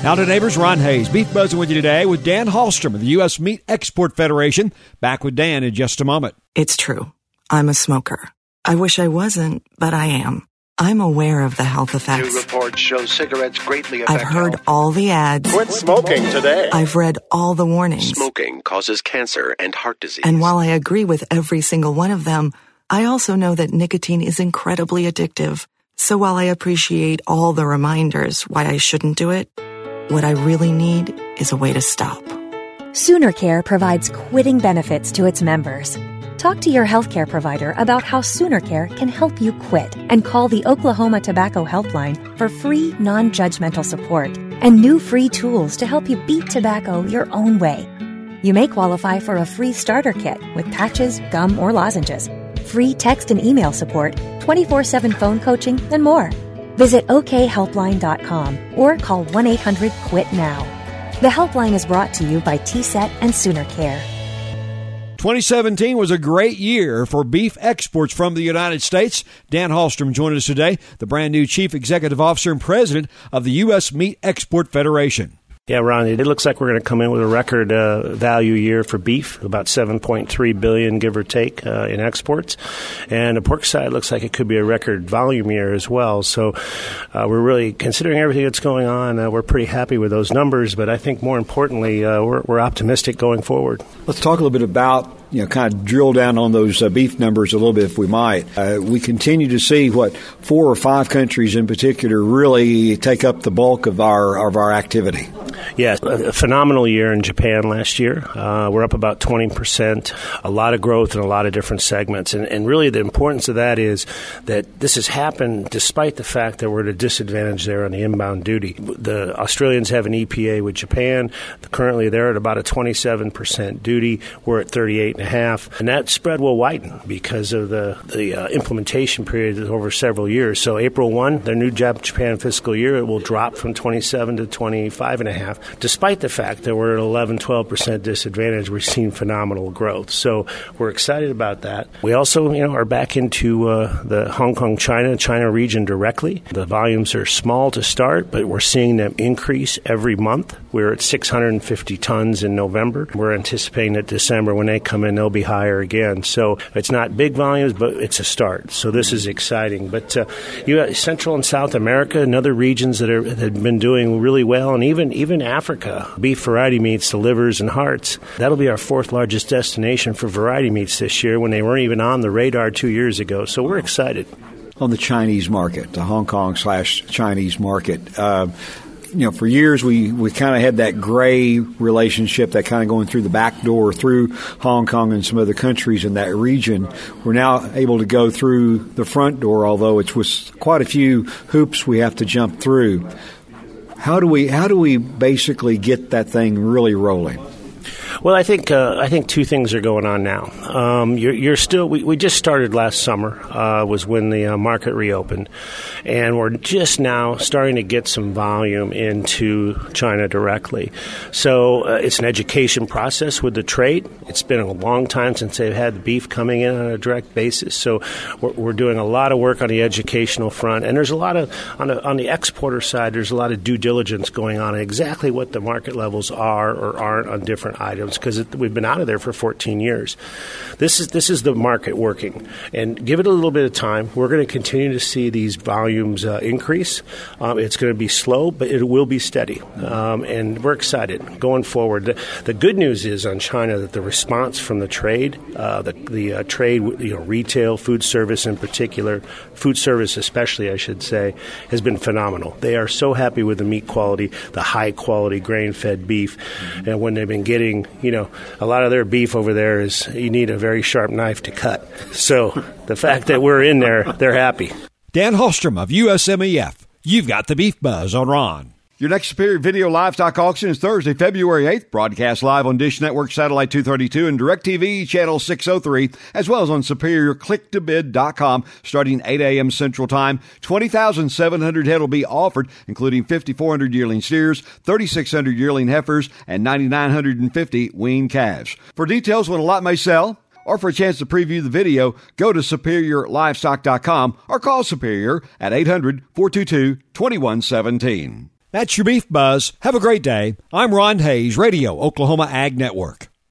Now to Neighbors, Ron Hayes. Beef Buzzing with you today with Dan Hallstrom of the U.S. Meat Export Federation. Back with Dan in just a moment. It's true. I'm a smoker. I wish I wasn't, but I am. I'm aware of the health effects. New reports show cigarettes greatly affect I've heard health. all the ads. Quit smoking today. I've read all the warnings. Smoking causes cancer and heart disease. And while I agree with every single one of them, I also know that nicotine is incredibly addictive. So while I appreciate all the reminders why I shouldn't do it, what I really need is a way to stop. Sooner Care provides quitting benefits to its members. Talk to your healthcare provider about how Sooner Care can help you quit and call the Oklahoma Tobacco Helpline for free, non-judgmental support and new free tools to help you beat tobacco your own way. You may qualify for a free starter kit with patches, gum, or lozenges, free text and email support, 24/7 phone coaching, and more. Visit okhelpline.com or call 1-800-QUIT-NOW. The helpline is brought to you by TSET and Sooner Care. 2017 was a great year for beef exports from the United States. Dan Hallstrom joined us today, the brand new Chief Executive Officer and President of the U.S. Meat Export Federation. Yeah, Ron, it looks like we're going to come in with a record value year for beef, about $7.3 billion, give or take, in exports. And the pork side looks like it could be a record volume year as well. So we're really, considering everything that's going on, we're pretty happy with those numbers. But I think more importantly, we're optimistic going forward. Let's talk a little bit about, kind of drill down on those beef numbers a little bit if we might. We continue to see 4 or 5 countries in particular really take up the bulk of our activity. Yeah, a phenomenal year in Japan last year. We're up about 20%, a lot of growth in a lot of different segments. And really the importance of that is that this has happened despite the fact that we're at a disadvantage there on the inbound duty. The Australians have an EPA with Japan. Currently they're at about a 27% duty. We're at 38.5%. And that spread will widen because of the implementation period over several years. So April 1, their new Japan fiscal year, it will drop from 27 to 25.5%. Despite the fact that we're at 11-12% disadvantage, we're seeing phenomenal growth. So we're excited about that. We also, are back into the Hong Kong, China region directly. The volumes are small to start, but we're seeing them increase every month. We're at 650 tons in November. We're anticipating that December, when they come in, they'll be higher again. So it's not big volumes, but it's a start. So this is exciting. But you got Central and South America and other regions that have been doing really well, and even Africa. Beef variety meats, the livers and hearts, that'll be our 4th largest destination for variety meats this year when they weren't even on the radar 2 years ago. So we're excited. On the Chinese market, the Hong Kong/Chinese market, for years we kind of had that gray relationship, that kind of going through the back door through Hong Kong and some other countries in that region. We're now able to go through the front door, although it's with quite a few hoops we have to jump through. How do we basically get that thing really rolling? Well, I think 2 things are going on now. You're still. We just started last summer. Was when the market reopened, and we're just now starting to get some volume into China directly. So it's an education process with the trade. It's been a long time since they've had the beef coming in on a direct basis. So we're doing a lot of work on the educational front, and there's a lot of on the exporter side. There's a lot of due diligence going on exactly what the market levels are or aren't on different items, because we've been out of there for 14 years. This is the market working, and give it a little bit of time. We're going to continue to see these volumes increase. It's going to be slow, but it will be steady, and we're excited going forward. The good news is on China that the response from the trade, the trade, retail, food service in particular, food service especially, I should say, has been phenomenal. They are so happy with the meat quality, the high quality grain-fed beef, and when they've been getting a lot of their beef over there is you need a very sharp knife to cut. So the fact that we're in there, they're happy. Dan Hallstrom of USMEF. You've got the Beef Buzz on Ron. Your next Superior Video Livestock Auction is Thursday, February 8th. Broadcast live on Dish Network Satellite 232 and DirecTV Channel 603, as well as on SuperiorClickToBid.com, starting 8 a.m. Central Time. 20,700 head will be offered, including 5,400 yearling steers, 3,600 yearling heifers, and 9,950 weaned calves. For details when a lot may sell, or for a chance to preview the video, go to SuperiorLivestock.com or call Superior at 800-422-2117. That's your Beef Buzz. Have a great day. I'm Ron Hayes, Radio Oklahoma Ag Network.